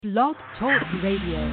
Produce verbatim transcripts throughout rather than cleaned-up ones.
Blog Talk Radio.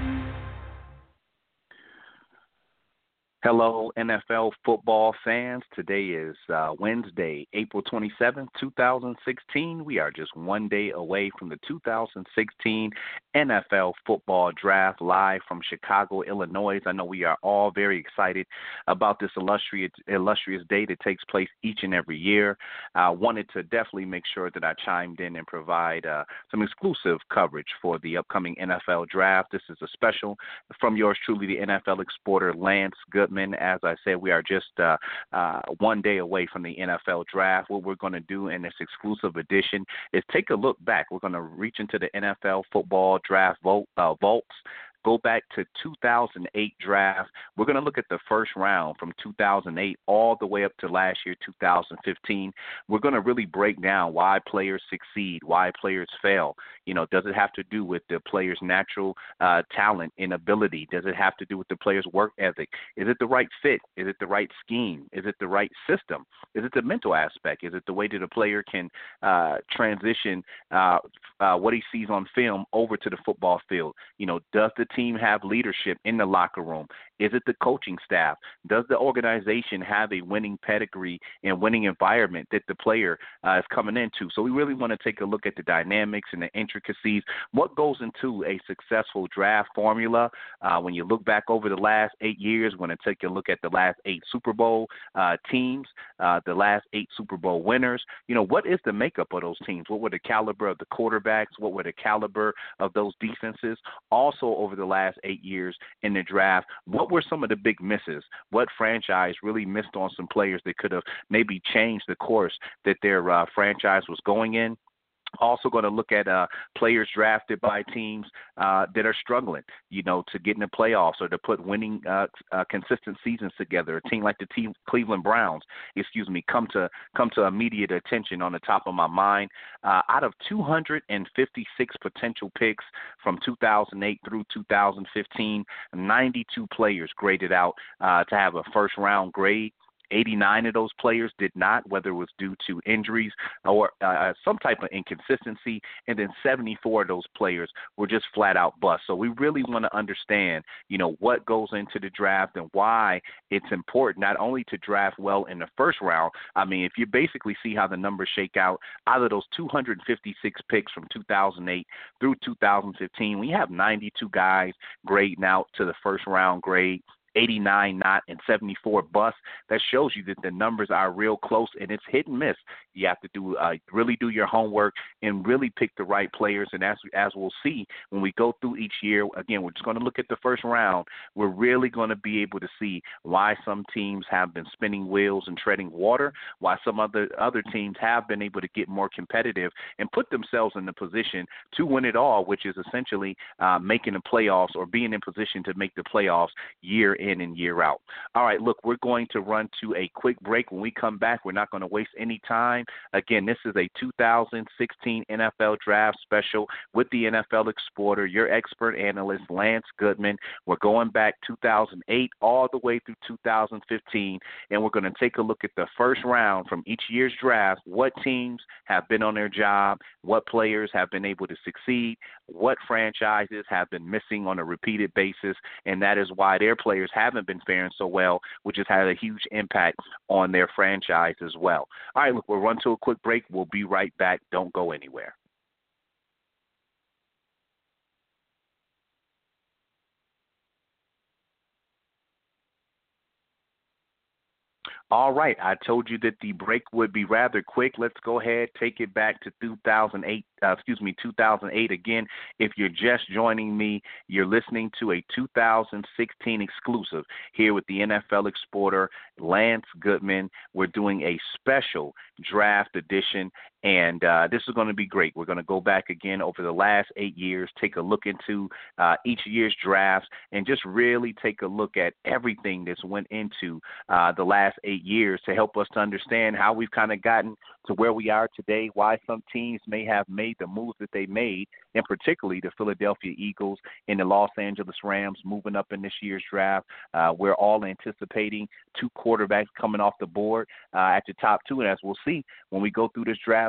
Hello, N F L football fans. Today is uh, Wednesday, April twenty-seventh, twenty sixteen. We are just one day away from the two thousand sixteen N F L football draft live from Chicago, Illinois. I know we are all very excited about this illustrious, illustrious day that takes place each and every year. I uh, wanted to definitely make sure that I chimed in and provide uh, some exclusive coverage for the upcoming N F L draft. This is a special from yours truly, the N F L exporter, Lance Goodman. As I said, we are just uh, uh, one day away from the N F L draft. What we're going to do in this exclusive edition is take a look back. We're going to reach into the N F L football draft vault, uh, vaults. Go back to two thousand eight draft. We're going to look at the first round from two thousand eight all the way up to last year, two thousand fifteen. We're going to really break down why players succeed, why players fail. You know, does it have to do with the player's natural uh, talent and ability? Does it have to do with the player's work ethic? Is it the right fit? Is it the right scheme? Is it the right system? Is it the mental aspect? Is it the way that a player can uh, transition uh, uh, what he sees on film over to the football field? You know, does the team have leadership in the locker room? Is it the coaching staff? Does the organization have a winning pedigree and winning environment that the player uh, is coming into? So we really want to take a look at the dynamics and the intricacies. What goes into a successful draft formula? Uh, when you look back over the last eight years, we're going to take a look at the last eight Super Bowl uh, teams, uh, the last eight Super Bowl winners. You know, what is the makeup of those teams? What were the caliber of the quarterbacks? What were the caliber of those defenses? Also, over the last eight years in the draft, what were some of the big misses? What franchise really missed on some players that could have maybe changed the course that their uh, franchise was going in? Also going to look at uh, players drafted by teams uh, that are struggling, you know, to get in the playoffs or to put winning uh, uh, consistent seasons together. A team like the team Cleveland Browns, excuse me, come to come to immediate attention on the top of my mind. Uh, out of two hundred fifty-six potential picks from two thousand eight through two thousand fifteen, ninety-two players graded out uh, to have a first round grade. eighty-nine of those players did not, whether it was due to injuries or uh, some type of inconsistency, and then seventy-four of those players were just flat out busts. So we really want to understand, you know, what goes into the draft and why it's important not only to draft well in the first round. I mean, if you basically see how the numbers shake out, out of those two hundred fifty-six picks from two thousand eight through two thousand fifteen, we have ninety-two guys grading out to the first round grade, eighty-nine not, and seventy-four busts. That shows you that the numbers are real close, and it's hit and miss. You have to do uh, really do your homework and really pick the right players. And as as we'll see when we go through each year, again, we're just going to look at the first round. We're really going to be able to see why some teams have been spinning wheels and treading water, why some other other teams have been able to get more competitive and put themselves in the position to win it all, which is essentially uh, making the playoffs or being in position to make the playoffs year in and year out. All right, look, we're going to run to a quick break. When we come back, we're not going to waste any time. Again, this is a two thousand sixteen N F L Draft Special with the N F L Exporter, your expert analyst, Lance Goodman. We're going back two thousand eight all the way through two thousand fifteen, and we're going to take a look at the first round from each year's draft, what teams have been on their job, what players have been able to succeed, what franchises have been missing on a repeated basis, and that is why their players haven't been faring so well, which has had a huge impact on their franchise as well. All right, look, we'll run to a quick break. We'll be right back. Don't go anywhere. All right, I told you that the break would be rather quick. Let's go ahead, take it back to two thousand eight, uh, excuse me, two thousand eight. Again, if you're just joining me, you're listening to a two thousand sixteen exclusive here with the N F L Exporter, Lance Goodman. We're doing a special draft edition, and uh, this is going to be great. We're going to go back again over the last eight years, take a look into uh, each year's drafts, and just really take a look at everything that's went into uh, the last eight years to help us to understand how we've kind of gotten to where we are today, why some teams may have made the moves that they made, and particularly the Philadelphia Eagles and the Los Angeles Rams moving up in this year's draft. Uh, we're all anticipating two quarterbacks coming off the board uh, at the top two, and as we'll see when we go through this draft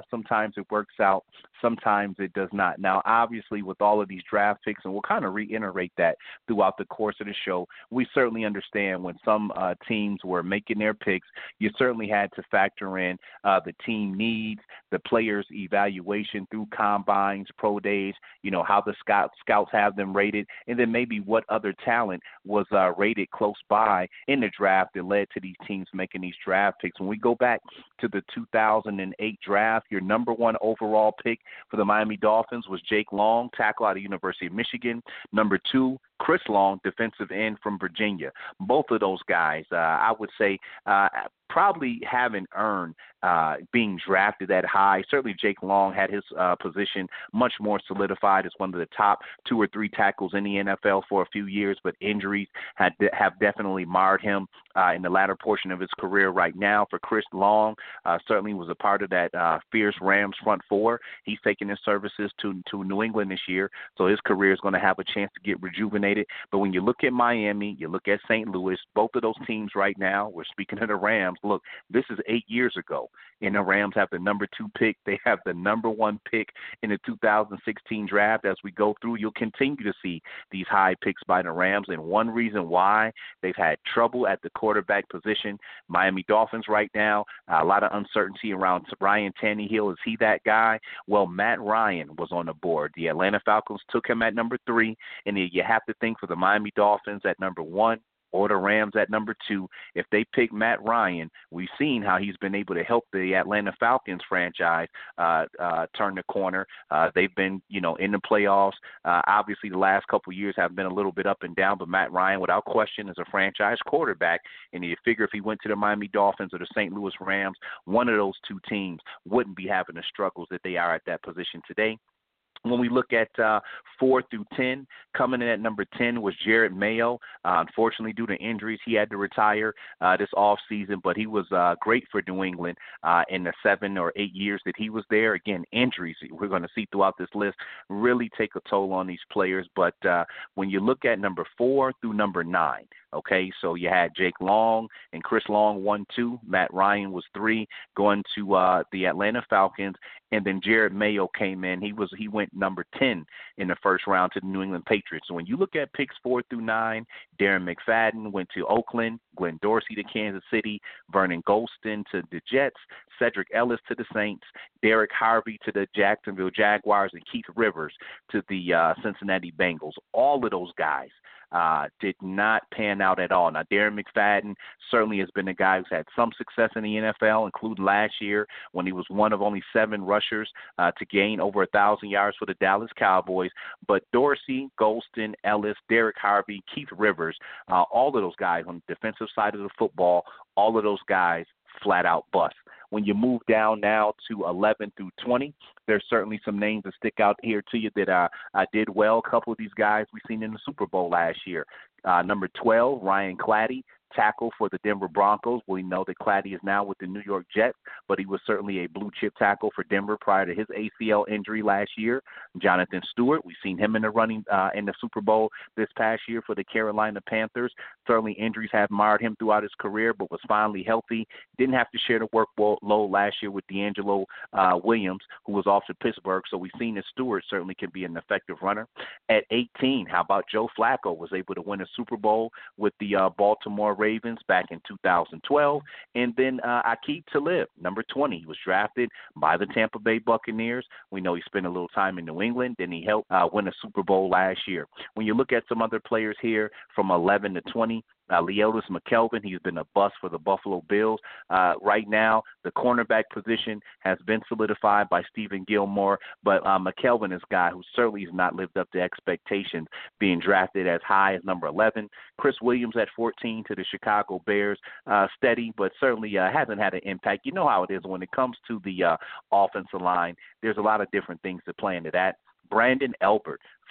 sometimes it works out, sometimes it does not. Now, obviously, with all of these draft picks, and we'll kind of reiterate that throughout the course of the show, we certainly understand when some uh, teams were making their picks, you certainly had to factor in uh, the team needs, the players' evaluation through combines, pro days, you know, how the scout, scouts have them rated, and then maybe what other talent was uh, rated close by in the draft that led to these teams making these draft picks. When we go back to the two thousand eight draft, your number one overall pick for the Miami Dolphins was Jake Long, tackle out of University of Michigan. Number two, Chris Long, defensive end from Virginia. Both of those guys, uh, I would say, uh, probably haven't earned uh, being drafted that high. Certainly Jake Long had his uh, position much more solidified as one of the top two or three tackles in the N F L for a few years, but injuries had have definitely marred him uh, in the latter portion of his career. Right now, for Chris Long, uh, certainly was a part of that uh, fierce Rams front four. He's taking his services to, to New England this year, so his career is going to have a chance to get rejuvenated. But when you look at Miami, you look at Saint Louis, both of those teams right now, we're speaking of the Rams, look, this is eight years ago, and the Rams have the number two pick. They have the number one pick in the two thousand sixteen draft. As we go through, you'll continue to see these high picks by the Rams, and one reason why they've had trouble at the quarterback position. Miami Dolphins right now, a lot of uncertainty around Ryan Tannehill. Is he that guy? Well, Matt Ryan was on the board. The Atlanta Falcons took him at number three, and you have to think for the Miami Dolphins at number one, or the Rams at number two. If they pick Matt Ryan, we've seen how he's been able to help the Atlanta Falcons franchise uh, uh, turn the corner. Uh, they've been, you know, in the playoffs. Uh, obviously, the last couple of years have been a little bit up and down, but Matt Ryan, without question, is a franchise quarterback. And you figure if he went to the Miami Dolphins or the Saint Louis Rams, one of those two teams wouldn't be having the struggles that they are at that position today. When we look at uh, four through ten, coming in at number ten was Jerod Mayo. Uh, unfortunately, due to injuries, he had to retire uh, this offseason, but he was uh, great for New England uh, in the seven or eight years that he was there. Again, injuries, we're going to see throughout this list, really take a toll on these players. But uh, when you look at number four through number nine, okay, so you had Jake Long and Chris Long, one, two. Matt Ryan was three, going to uh, the Atlanta Falcons. And then Jerod Mayo came in. He was he went number ten in the first round to the New England Patriots. So when you look at picks four through nine, Darren McFadden went to Oakland, Glenn Dorsey to Kansas City, Vernon Golston to the Jets, Cedric Ellis to the Saints, Derek Harvey to the Jacksonville Jaguars, and Keith Rivers to the uh, Cincinnati Bengals. All of those guys Uh, did not pan out at all. Now, Darren McFadden certainly has been a guy who's had some success in the N F L, including last year when he was one of only seven rushers uh, to gain over one thousand yards for the Dallas Cowboys. But Dorsey, Golston, Ellis, Derek Harvey, Keith Rivers, uh, all of those guys on the defensive side of the football, all of those guys flat out bust. When you move down now to eleven through twenty, there's certainly some names that stick out here to you that uh, I did well. A couple of these guys we've seen in the Super Bowl last year. Uh, number twelve, Ryan Clady, tackle for the Denver Broncos. We know that Clady is now with the New York Jets, but he was certainly a blue-chip tackle for Denver prior to his A C L injury last year. Jonathan Stewart, we've seen him in the running uh, in the Super Bowl this past year for the Carolina Panthers. Certainly injuries have marred him throughout his career, but was finally healthy. Didn't have to share the workload last year with D'Angelo uh, Williams, who was off to Pittsburgh, so we've seen that Stewart certainly can be an effective runner. At eighteen, how about Joe Flacco was able to win a Super Bowl with the uh, Baltimore Ravens back in two thousand twelve. And then uh, Aqib Talib, number twenty. He was drafted by the Tampa Bay Buccaneers. We know he spent a little time in New England. Then he helped uh, win a Super Bowl last year. When you look at some other players here from eleven to twenty, Uh, Leotis McKelvin, he's been a bust for the Buffalo Bills. Uh, right now, the cornerback position has been solidified by Stephen Gilmore, but uh, McKelvin is a guy who certainly has not lived up to expectations, being drafted as high as number eleven. Chris Williams at fourteen to the Chicago Bears, uh, steady, but certainly uh, hasn't had an impact. You know how it is when it comes to the uh, offensive line. There's a lot of different things that play into that. Brandon Elbert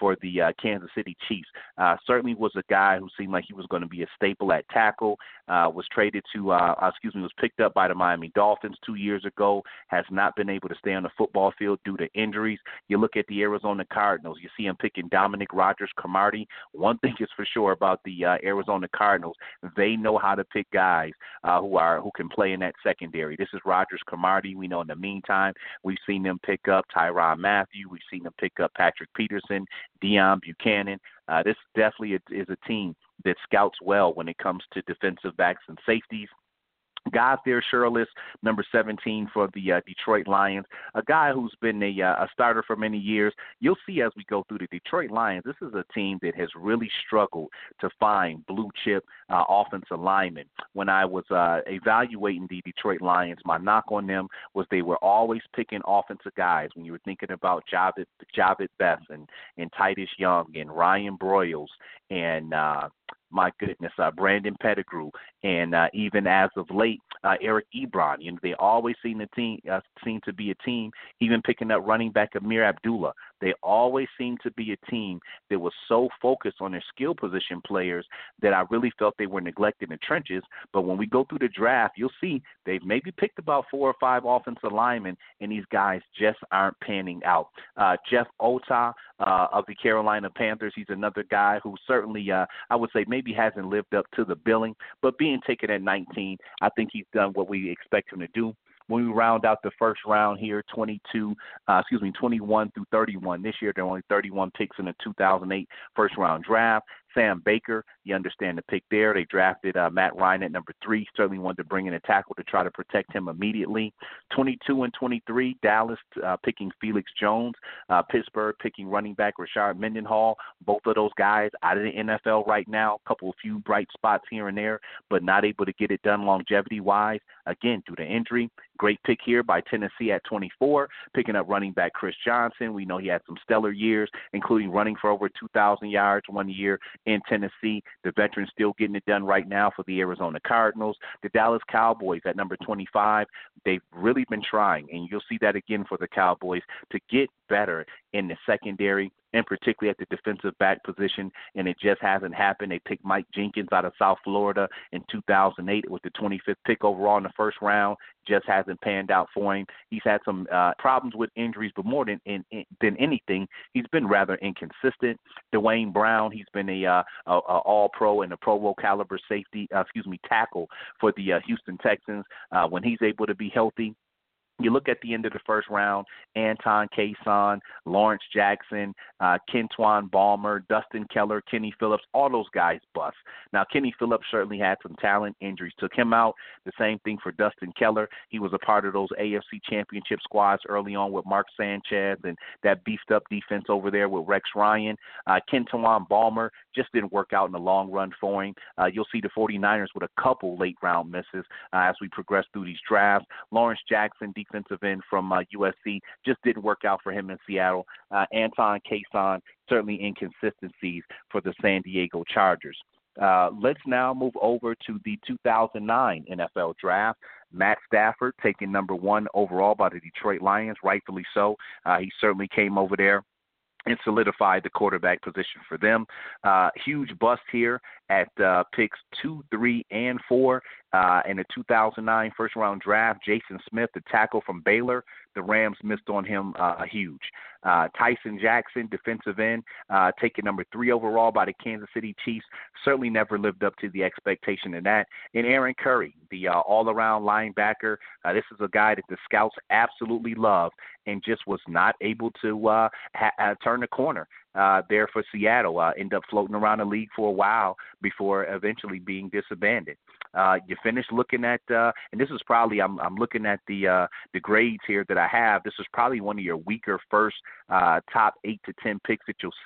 for the uh, Kansas City Chiefs. Uh, certainly was a guy who seemed like he was going to be a staple at tackle. Uh, was traded to, uh, excuse me, was picked up by the Miami Dolphins two years ago. Has not been able to stay on the football field due to injuries. You look at the Arizona Cardinals. You see him picking Dominic Rodgers-Cromartie. One thing is for sure about the uh, Arizona Cardinals: they know how to pick guys uh, who are who can play in that secondary. This is Rodgers-Cromartie. We know in the meantime we've seen them pick up Tyrann Mathieu. We've seen them pick up Patrick Peterson, Deion Buchanan. Uh, this definitely is a team that scouts well when it comes to defensive backs and safeties. Guys there, Shirless, number seventeen for the uh, Detroit Lions, a guy who's been a, uh, a starter for many years. You'll see as we go through the Detroit Lions, this is a team that has really struggled to find blue-chip uh, offensive linemen. When I was uh, evaluating the Detroit Lions, my knock on them was they were always picking offensive guys. When you were thinking about Javed, Javed Best and, and Titus Young and Ryan Broyles and uh, my goodness, uh, Brandon Pettigrew, and uh, even as of late, uh, Eric Ebron. You know, they always seem to team uh, seem to be a team. Even picking up running back Amir Abdullah, they always seem to be a team that was so focused on their skill position players that I really felt they were neglected in the trenches. But when we go through the draft, you'll see they've maybe picked about four or five offensive linemen, and these guys just aren't panning out. Uh, Jeff Ota uh, of the Carolina Panthers, he's another guy who certainly, uh, I would say, maybe hasn't lived up to the billing, but being taken at nineteen, I think he's done what we expect him to do. When we round out the first round here, twenty-two, uh, excuse me, twenty-one through thirty-one. This year, there are only thirty-one picks in the two thousand eight first round draft. Sam Baker, you understand the pick there. They drafted uh, Matt Ryan at number three. Certainly wanted to bring in a tackle to try to protect him immediately. twenty-two and twenty-three, Dallas uh, picking Felix Jones. Uh, Pittsburgh picking running back Rashard Mendenhall. Both of those guys out of the N F L right now. A couple of few bright spots here and there, but not able to get it done longevity-wise. Again, due to injury. Great pick here by Tennessee at twenty-four, picking up running back Chris Johnson. We know he had some stellar years, including running for over two thousand yards one year in Tennessee. The veteran still getting it done right now for the Arizona Cardinals. The Dallas Cowboys at number twenty-five, they've really been trying, and you'll see that again for the Cowboys, to get better in the secondary, and particularly at the defensive back position, and it just hasn't happened. They picked Mike Jenkins out of South Florida in two thousand eight with the twenty-fifth pick overall in the first round. Just hasn't panned out for him. He's had some uh, problems with injuries, but more than in, in, than anything, he's been rather inconsistent. Dwayne Brown, he's been a, uh, a, a All-Pro and a Pro Bowl caliber safety, uh, excuse me, tackle for the uh, Houston Texans. Uh, when he's able to be healthy, you look at the end of the first round, Anton Kayson, Lawrence Jackson, uh, Kentwan Balmer, Dustin Keller, Kenny Phillips, all those guys bust. Now, Kenny Phillips certainly had some talent. Injuries took him out. The same thing for Dustin Keller. He was a part of those A F C championship squads early on with Mark Sanchez and that beefed-up defense over there with Rex Ryan. Uh, Kentwan Balmer just didn't work out in the long run for him. Uh, you'll see the 49ers with a couple late-round misses uh, as we progress through these drafts. Lawrence Jackson, defensive end from uh, U S C, just didn't work out for him in Seattle. Uh, Anton Kayson, certainly inconsistencies for the San Diego Chargers. Uh, let's now move over to the two thousand nine N F L Draft. Matt Stafford taken number one overall by the Detroit Lions, rightfully so. Uh, he certainly came over there and solidified the quarterback position for them. Uh, huge bust here at uh, picks two, three, and four uh, in the two thousand nine first-round draft. Jason Smith, the tackle from Baylor, the Rams missed on him uh, huge. Uh, Tyson Jackson, defensive end, uh, taken number three overall by the Kansas City Chiefs, certainly never lived up to the expectation of that. And Aaron Curry, the uh, all-around linebacker, uh, this is a guy that the scouts absolutely love and just was not able to uh, ha- uh, turn the corner uh, there for Seattle. Uh, ended up floating around the league for a while before eventually being disbanded. Uh, you finish looking at, uh, and this is probably, I'm, I'm looking at the uh, the grades here that I have. This is probably one of your weaker first uh, top eight to ten picks that you'll see.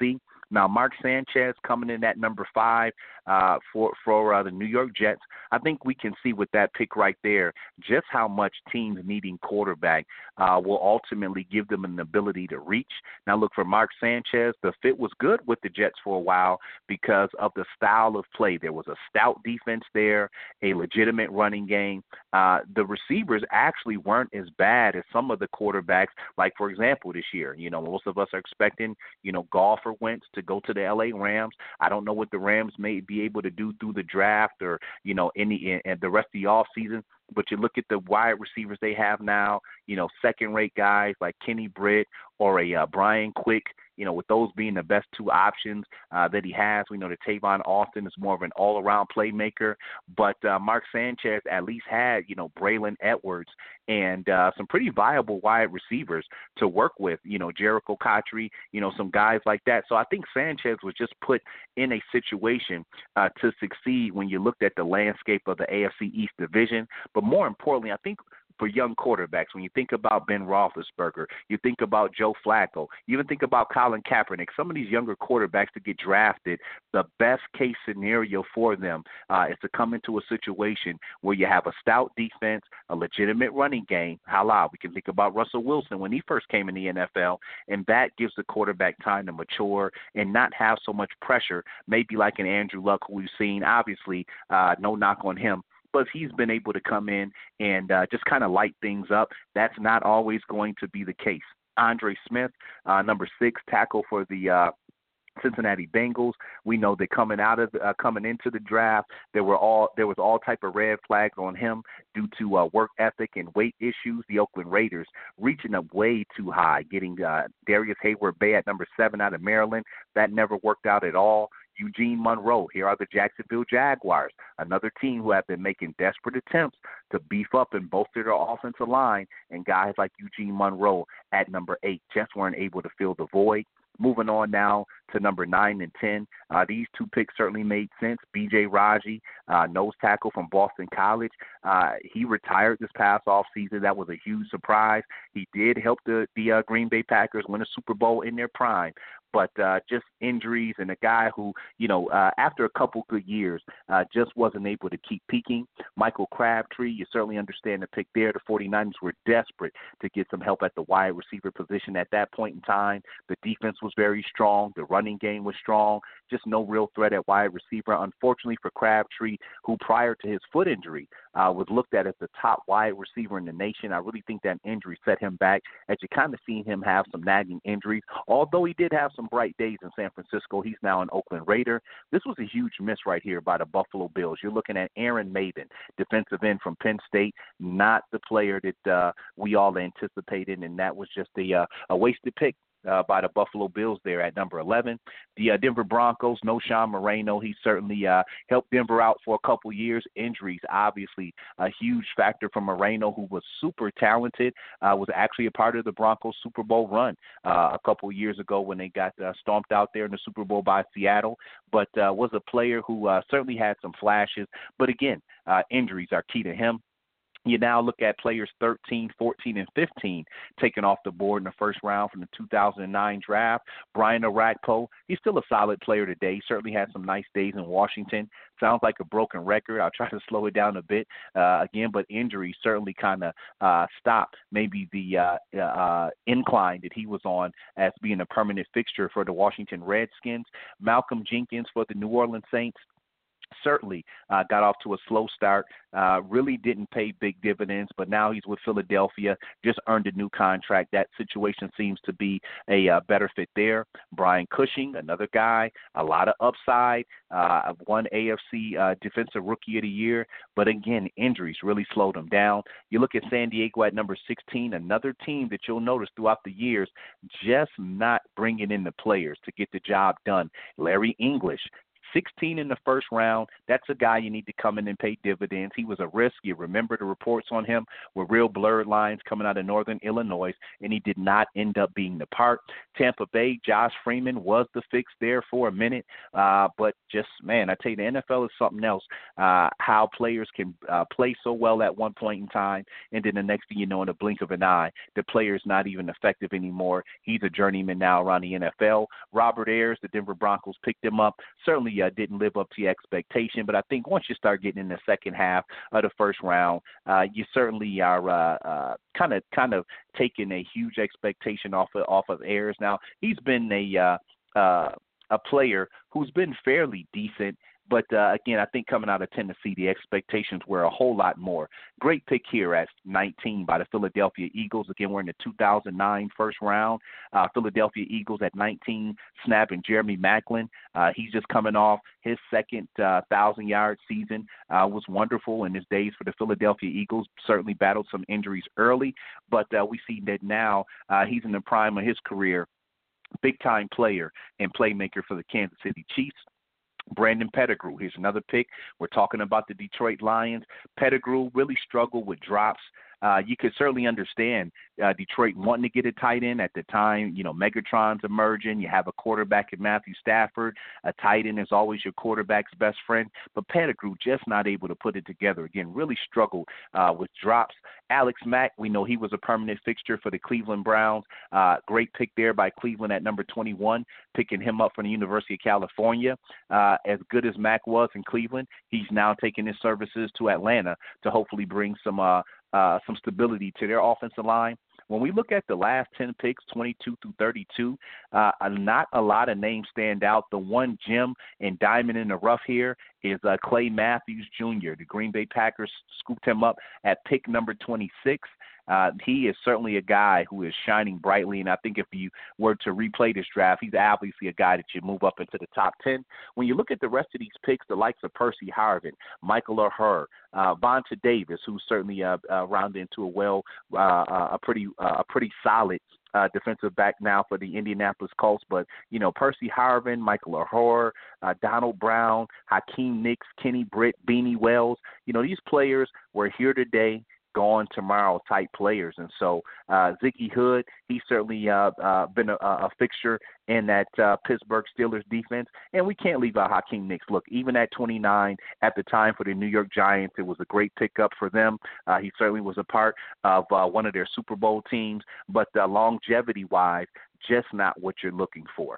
Now, Mark Sanchez coming in at number five uh, for for uh, the New York Jets. I think we can see with that pick right there just how much teams needing quarterback uh, will ultimately give them an ability to reach. Now, look, for Mark Sanchez, the fit was good with the Jets for a while because of the style of play. There was a stout defense there, a legitimate running game. Uh, the receivers actually weren't as bad as some of the quarterbacks, like, for example, this year. You know, most of us are expecting, you know, Goff or Wentz to go to the L A Rams. I don't know what the Rams may be able to do through the draft or, you know, any and the rest of the offseason. But you look at the wide receivers they have now, you know, second-rate guys like Kenny Britt or a uh, Brian Quick, you know, with those being the best two options uh, that he has. We know that Tavon Austin is more of an all-around playmaker, but uh, Mark Sanchez at least had, you know, Braylon Edwards and uh, some pretty viable wide receivers to work with, you know, Jericho Cotchery, you know, some guys like that. So I think Sanchez was just put in a situation uh, to succeed when you looked at the landscape of the A F C East division. But more importantly, I think for young quarterbacks, when you think about Ben Roethlisberger, you think about Joe Flacco, you even think about Colin Kaepernick, some of these younger quarterbacks to get drafted, the best case scenario for them uh, is to come into a situation where you have a stout defense, a legitimate running game. Holla, we can think about Russell Wilson when he first came in the N F L, and that gives the quarterback time to mature and not have so much pressure, maybe like an Andrew Luck who we've seen. Obviously, uh, no knock on him, but he's been able to come in and uh, just kind of light things up. That's not always going to be the case. Andre Smith, uh, number six, tackle for the uh, Cincinnati Bengals. We know that coming out of uh, coming into the draft, there were all there was all type of red flags on him due to uh, work ethic and weight issues. The Oakland Raiders reaching up way too high, getting uh, Darius Hayward-Bay at number seven out of Maryland. That never worked out at all. Eugene Monroe, here are the Jacksonville Jaguars, another team who have been making desperate attempts to beef up and bolster their offensive line, and guys like Eugene Monroe at number eight just weren't able to fill the void. Moving on now to number nine and ten. Uh, these two picks certainly made sense. B J Raji, uh, nose tackle from Boston College. Uh, he retired this past offseason. That was a huge surprise. He did help the, the uh, Green Bay Packers win a Super Bowl in their prime. But uh, just injuries and a guy who, you know, uh, after a couple good years, uh, just wasn't able to keep peaking. Michael Crabtree, you certainly understand the pick there. The 49ers were desperate to get some help at the wide receiver position at that point in time. The defense was very strong. The running game was strong. Just no real threat at wide receiver. Unfortunately for Crabtree, who prior to his foot injury uh, was looked at as the top wide receiver in the nation, I really think that injury set him back, as you kind of seen him have some nagging injuries. Although he did have some bright days in San Francisco, he's now an Oakland Raider. This was a huge miss right here by the Buffalo Bills. You're looking at Aaron Maven, defensive end from Penn State, not the player that uh, we all anticipated, and that was just a, uh, a wasted pick. Uh, by the Buffalo Bills there at number eleven. The uh, Denver Broncos, no Sean Moreno. He certainly uh, helped Denver out for a couple years. Injuries, obviously, a huge factor for Moreno, who was super talented, uh, was actually a part of the Broncos Super Bowl run uh, a couple years ago when they got uh, stomped out there in the Super Bowl by Seattle, but uh, was a player who uh, certainly had some flashes. But again, uh, injuries are key to him. You now look at players thirteen, fourteen, and fifteen taken off the board in the first round from the two thousand nine draft. Brian Orakpo, he's still a solid player today. He certainly had some nice days in Washington. Sounds like a broken record. I'll try to slow it down a bit uh, again, but injuries certainly kind of uh, stopped maybe the uh, uh, incline that he was on as being a permanent fixture for the Washington Redskins. Malcolm Jenkins for the New Orleans Saints. Certainly uh, got off to a slow start, uh, really didn't pay big dividends, but now he's with Philadelphia, just earned a new contract. That situation seems to be a uh, better fit there. Brian Cushing, another guy, a lot of upside, uh, won A F C uh, Defensive Rookie of the Year, but again, injuries really slowed him down. You look at San Diego at number sixteen, another team that you'll notice throughout the years just not bringing in the players to get the job done. Larry English, sixteen in the first round. That's a guy you need to come in and pay dividends. He was a risk. You remember the reports on him were real blurred lines coming out of Northern Illinois, and he did not end up being the part. Tampa Bay, Josh Freeman was the fix there for a minute, uh, but just, man, I tell you, the N F L is something else, uh, how players can uh, play so well at one point in time, and then the next thing you know, in the blink of an eye, the player's not even effective anymore. He's a journeyman now around the N F L. Robert Ayers, the Denver Broncos picked him up. Certainly uh, didn't live up to the expectation, but I think once you start getting in the second half of the first round, uh, you certainly are uh, kind of kind of taking a huge expectation off of, off of Ayers. Now, he's been a uh, uh, a player who's been fairly decent. But, uh, again, I think coming out of Tennessee, the expectations were a whole lot more. Great pick here at nineteen by the Philadelphia Eagles. Again, we're in the two thousand nine first round. Uh, Philadelphia Eagles at nineteen, snapping Jeremy Maclin. Uh, he's just coming off his second uh, thousand-yard season. Uh, was wonderful in his days for the Philadelphia Eagles. Certainly battled some injuries early, but uh, we see that now uh, he's in the prime of his career. Big-time player and playmaker for the Kansas City Chiefs. Brandon Pettigrew, here's another pick. We're talking about the Detroit Lions. Pettigrew really struggled with drops. Uh, you could certainly understand uh, Detroit wanting to get a tight end at the time. You know, Megatron's emerging. You have a quarterback in Matthew Stafford. A tight end is always your quarterback's best friend. But Pettigrew just not able to put it together. Again, really struggled uh, with drops. Alex Mack, we know he was a permanent fixture for the Cleveland Browns. Uh, great pick there by Cleveland at number twenty-one, picking him up from the University of California. Uh, as good as Mack was in Cleveland, he's now taking his services to Atlanta to hopefully bring some uh, uh, some stability to their offensive line. When we look at the last ten picks, twenty-two through thirty-two, uh, not a lot of names stand out. The one gem and diamond in the rough here is uh, Clay Matthews Junior The Green Bay Packers scooped him up at pick number twenty-six. Uh, he is certainly a guy who is shining brightly, and I think if you were to replay this draft, he's obviously a guy that you move up into the top ten. When you look at the rest of these picks, the likes of Percy Harvin, Michael O'Hare, uh, Vonta Davis, who's certainly uh, uh, rounded into a well, uh, uh, a pretty, uh, a pretty solid Uh, defensive back now for the Indianapolis Colts. But, you know, Percy Harvin, Michael O'Hare, uh, Donald Brown, Hakeem Nicks, Kenny Britt, Beanie Wells, you know, these players were here today, gone tomorrow type players. And so uh, Ziggy Hood, he's certainly uh, uh, been a, a fixture in that uh, Pittsburgh Steelers defense. And we can't leave out Hakeem Nicks. Look, even at twenty-nine at the time for the New York Giants, it was a great pickup for them. Uh, he certainly was a part of uh, one of their Super Bowl teams, but uh, longevity-wise, just not what you're looking for.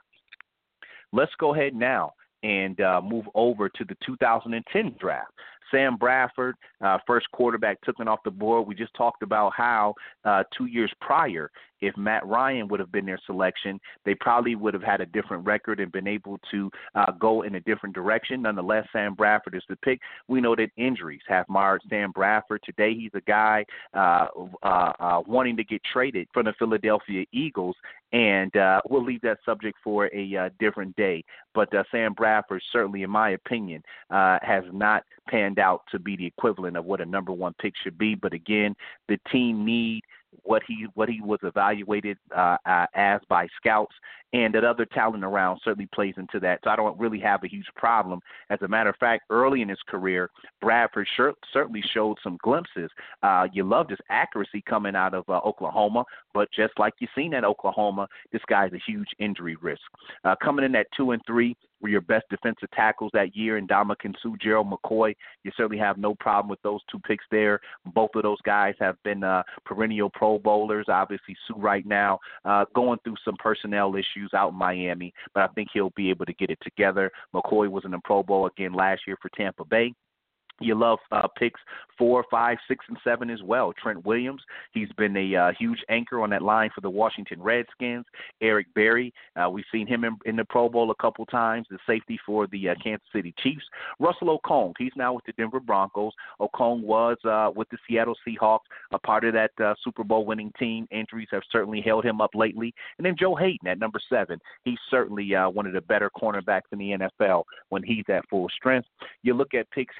Let's go ahead now and uh, move over to the two thousand ten draft. Sam Bradford, uh, first quarterback, took it off the board. We just talked about how uh, two years prior, if Matt Ryan would have been their selection, they probably would have had a different record and been able to uh, go in a different direction. Nonetheless, Sam Bradford is the pick. We know that injuries have marred Sam Bradford. Today, he's a guy uh, uh, uh, wanting to get traded from the Philadelphia Eagles, and uh, we'll leave that subject for a uh, different day. But uh, Sam Bradford, certainly in my opinion, uh, has not panned out to be the equivalent of what a number one pick should be. But again, the team need what he what he was evaluated uh, uh, as by scouts, and that other talent around certainly plays into that. So I don't really have a huge problem. As a matter of fact, early in his career, Bradford sure, certainly showed some glimpses. Uh, you loved his accuracy coming out of uh, Oklahoma, but just like you've seen at Oklahoma, this guy's a huge injury risk. Uh, coming in at two and three were your best defensive tackles that year, Ndamukong Suh, Gerald McCoy. You certainly have no problem with those two picks there. Both of those guys have been uh, perennial Pro Bowlers. Obviously, Suh right now uh, going through some personnel issues out in Miami, but I think he'll be able to get it together. McCoy was in the Pro Bowl again last year for Tampa Bay. You love uh, picks four, five, six, and seven as well. Trent Williams, he's been a uh, huge anchor on that line for the Washington Redskins. Eric Berry, uh, we've seen him in, in the Pro Bowl a couple times, the safety for the uh, Kansas City Chiefs. Russell Okung, he's now with the Denver Broncos. Okung was uh, with the Seattle Seahawks, a part of that uh, Super Bowl winning team. Injuries have certainly held him up lately. And then Joe Hayden at number seven. He's certainly uh, one of the better cornerbacks in the N F L when he's at full strength. You look at picks here now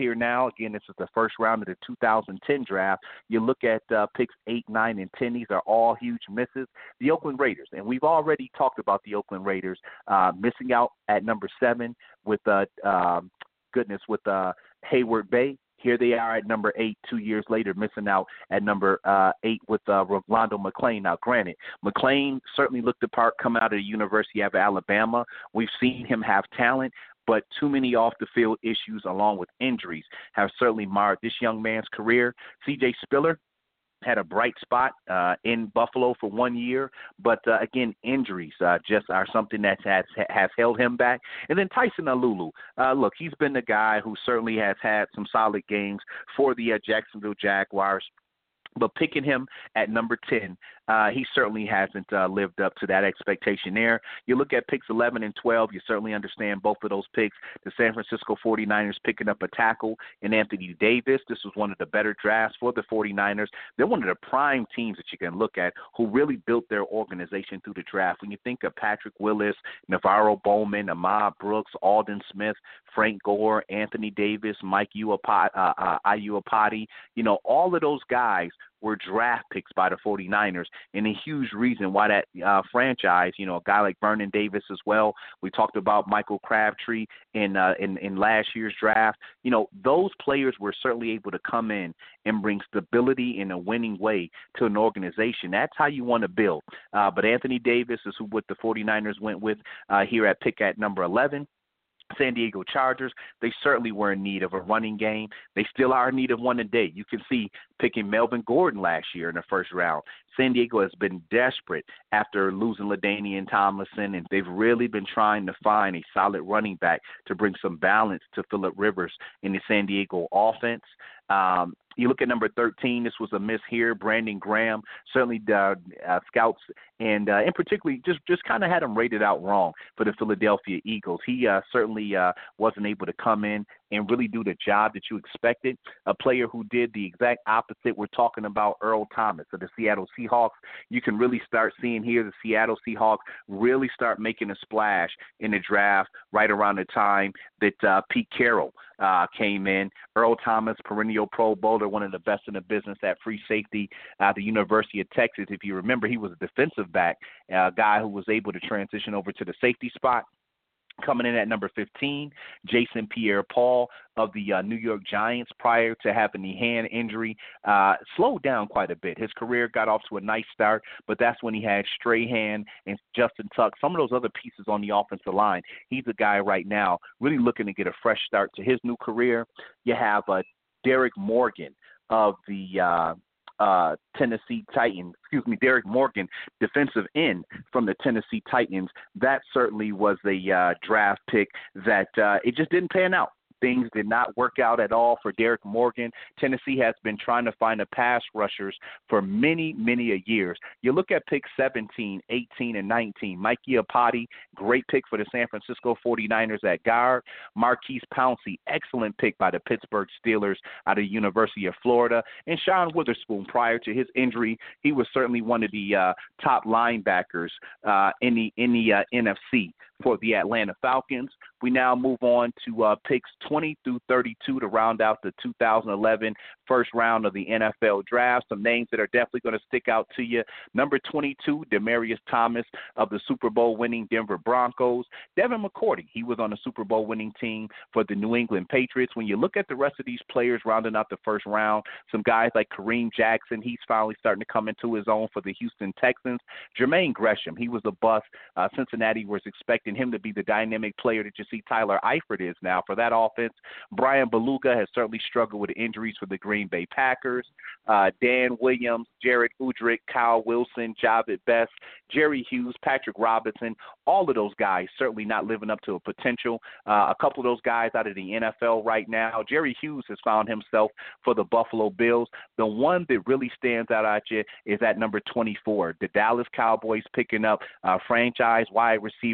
now. Again, this is the first round of the two thousand ten draft. You look at uh, picks eight, nine, and ten. These are all huge misses. The Oakland Raiders, and we've already talked about the Oakland Raiders uh, missing out at number seven with, uh, um, goodness, with uh, Hayward Bay. Here they are at number eight two years later, missing out at number uh, eight with uh, Rolando McClain. Now, granted, McClain certainly looked the part coming out of the University of Alabama. We've seen him have talent, but too many off-the-field issues along with injuries have certainly marred this young man's career. C J Spiller had a bright spot uh, in Buffalo for one year, but uh, again, injuries uh, just are something that has has held him back. And then Tyson Alulu, uh, look, he's been the guy who certainly has had some solid games for the uh, Jacksonville Jaguars. But picking him at number ten, uh, he certainly hasn't uh, lived up to that expectation there. You look at picks eleven and twelve, you certainly understand both of those picks. The San Francisco forty-niners picking up a tackle in Anthony Davis. This was one of the better drafts for the forty-niners. They're one of the prime teams that you can look at who really built their organization through the draft. When you think of Patrick Willis, Navarro Bowman, Ahmad Brooks, Aldon Smith, Frank Gore, Anthony Davis, Mike Iupati, uh, uh, Iupati, you know, all of those guys were draft picks by the forty-niners, and a huge reason why that uh, franchise, you know, a guy like Vernon Davis as well. We talked about Michael Crabtree in, uh, in in last year's draft. You know, those players were certainly able to come in and bring stability in a winning way to an organization. That's how you want to build. Uh, but Anthony Davis is who what the forty-niners went with uh, here at pick at number eleven. San Diego Chargers, they certainly were in need of a running game. They still are in need of one today. You can see picking Melvin Gordon last year in the first round. San Diego has been desperate after losing LaDainian Tomlinson, and they've really been trying to find a solid running back to bring some balance to Phillip Rivers in the San Diego offense. Um, you look at number thirteen, this was a miss here. Brandon Graham, certainly uh, uh, scouts and uh, in particular just, just kind of had him rated out wrong for the Philadelphia Eagles. He uh, certainly uh, wasn't able to come in and really do the job that you expected. A player who did the exact opposite, we're talking about Earl Thomas of the Seattle Seahawks. You can really start seeing here the Seattle Seahawks really start making a splash in the draft right around the time that uh, Pete Carroll uh, came in. Earl Thomas, perennial Pro Bowler, one of the best in the business at free safety at the University of Texas. If you remember, he was a defensive back, a guy who was able to transition over to the safety spot. Coming in at number fifteen, Jason Pierre-Paul of the uh, New York Giants, prior to having the hand injury, uh, slowed down quite a bit. His career got off to a nice start, but that's when he had Strahan and Justin Tuck, some of those other pieces on the offensive line. He's a guy right now really looking to get a fresh start to his new career. You have uh, Derek Morgan of the uh, uh, Tennessee Titans, excuse me, Derek Morgan, defensive end from the Tennessee Titans. That certainly was a uh, draft pick that uh, it just didn't pan out. Things did not work out at all for Derek Morgan. Tennessee has been trying to find a pass rushers for many, many a years. You look at picks seventeen, eighteen, and nineteen. Mike Iupati, great pick for the San Francisco forty-niners at guard. Marquise Pouncey, excellent pick by the Pittsburgh Steelers out of the University of Florida. And Sean Witherspoon, prior to his injury, he was certainly one of the uh, top linebackers uh, in the, in the uh, N F C for the Atlanta Falcons. We now move on to uh, picks twenty through thirty-two to round out the two thousand eleven first round of the N F L draft. Some names that are definitely going to stick out to you. Number twenty-two, Demaryius Thomas of the Super Bowl winning Denver Broncos. Devin McCourty, he was on the Super Bowl winning team for the New England Patriots. When you look at the rest of these players rounding out the first round, some guys like Kareem Jackson, he's finally starting to come into his own for the Houston Texans. Jermaine Gresham, he was a bust. Uh, Cincinnati was expecting him to be the dynamic player that you see Tyler Eifert is now for that offense. Brian Beluga has certainly struggled with injuries for the Green Bay Packers. Uh, Dan Williams, Jared Udrick, Kyle Wilson, Javed Best, Jerry Hughes, Patrick Robinson, all of those guys certainly not living up to a potential. Uh, a couple of those guys out of the N F L right now. Jerry Hughes has found himself for the Buffalo Bills. The one that really stands out at you is at number twenty-four. The Dallas Cowboys picking up uh, franchise wide receiver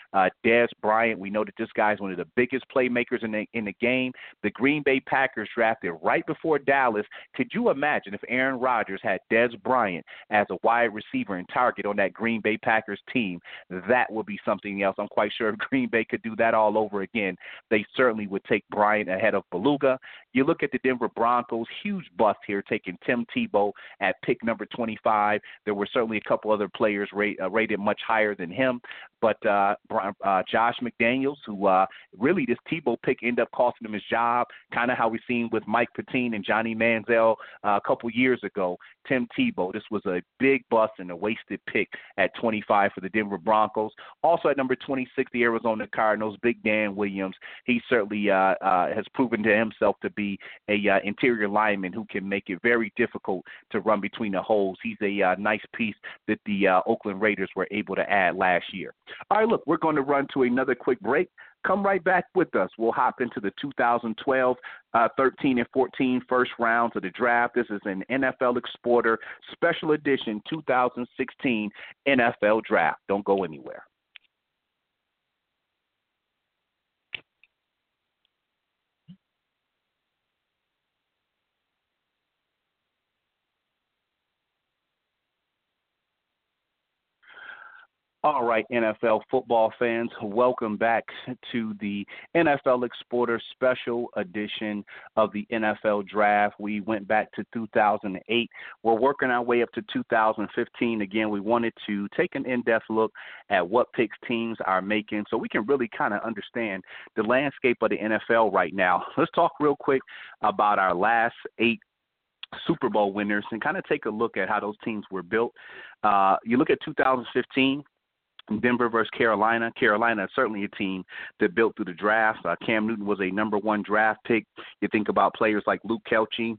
Uh, Dez Bryant, we know that this guy is one of the biggest playmakers in the in the game. The Green Bay Packers drafted right before Dallas. Could you imagine if Aaron Rodgers had Dez Bryant as a wide receiver and target on that Green Bay Packers team? That would be something else. I'm quite sure if Green Bay could do that all over again, they certainly would take Bryant ahead of Beluga. You look at the Denver Broncos, huge bust here, taking Tim Tebow at pick number twenty-five. There were certainly a couple other players rate, uh, rated much higher than him, but uh, uh, Josh McDaniels, who uh, really this Tebow pick ended up costing him his job, kind of how we seen with Mike Pettine and Johnny Manziel uh, a couple years ago. Tim Tebow, this was a big bust and a wasted pick at twenty-five for the Denver Broncos. Also at number twenty-six, the Arizona Cardinals, Big Dan Williams. He certainly uh, uh, has proven to himself to be a uh, interior lineman who can make it very difficult to run between the holes. He's a uh, nice piece that the uh, Oakland Raiders were able to add last year. All right, look, we're going to run to another quick break. Come right back with us. We'll hop into the two thousand twelve, uh, thirteen, and fourteen first rounds of the draft. This is an N F L Exporter Special Edition two thousand sixteen N F L Draft. Don't go anywhere. All right, N F L football fans, welcome back to the N F L Exporter Special Edition of the N F L Draft. We went back to two thousand eight. We're working our way up to two thousand fifteen. Again, we wanted to take an in-depth look at what picks teams are making so we can really kind of understand the landscape of the N F L right now. Let's talk real quick about our last eight Super Bowl winners and kind of take a look at how those teams were built. Uh, you look at two thousand fifteen. Denver versus Carolina. Carolina is certainly a team that built through the draft. Uh, Cam Newton was a number one draft pick. You think about players like Luke Kelce,